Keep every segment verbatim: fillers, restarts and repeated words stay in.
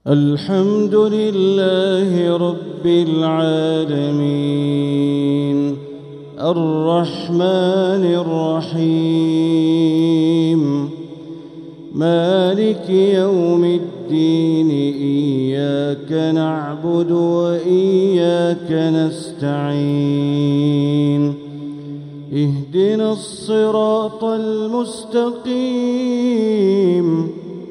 الحمد لله رب العالمين الرحمن الرحيم مالك يوم الدين إياك نعبد وإياك نستعين اهدنا الصراط المستقيم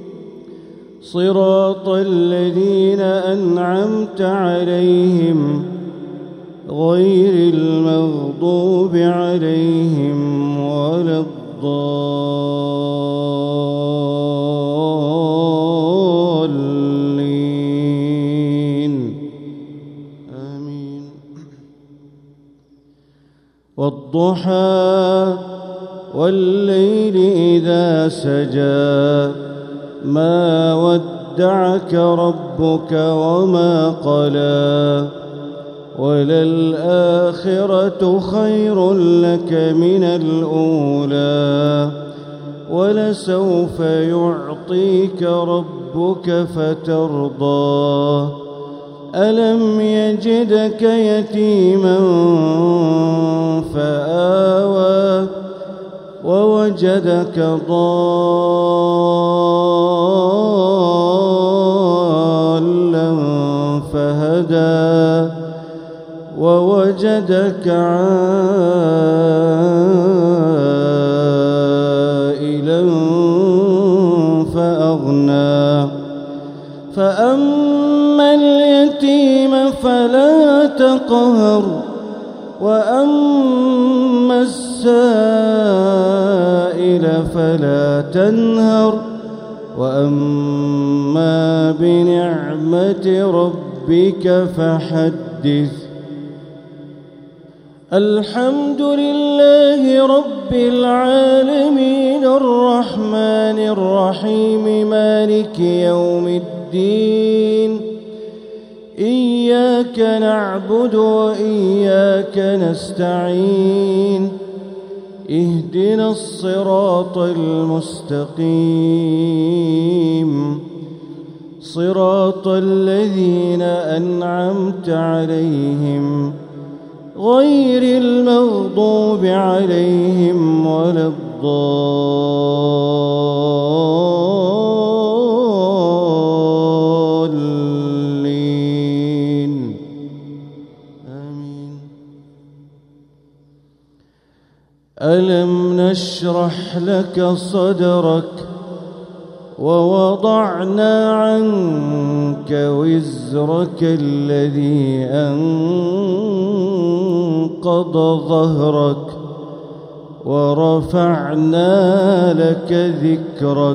صراط الذين أنعمت عليهم غير المغضوب عليهم ولا الضالين آمين. والضحى والليل إذا سجى ما ودعك ربك وما قلى وللآخرة خير لك من الأولى ولسوف يعطيك ربك فترضى ألم يجدك يتيما فآوى ووجدك ضالا فهدى ووجدك عائلا فأغنى فأما اليتيم فلا تقهر وأما السائل فلا تنهر وأما بنعمة ربك فحدث. الحمد لله رب العالمين الرحمن الرحيم مالك يوم الدين إياك نعبد وإياك نستعين اهدنا الصراط المستقيم صراط الذين أنعمت عليهم غير المغضوب عليهم ولا الضالين آمين. ألم نشرح لك صدرك ووضعنا عنك وزرك الذي أنقض ظهرك ورفعنا لك ذكرك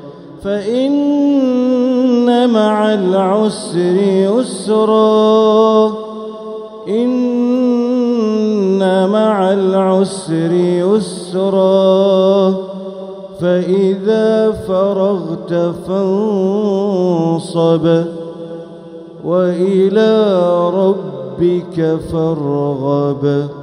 فإن مع العسر يسرا إن مع العسر يسرا فإذا فرغت فانصب وإلى ربك فارغب.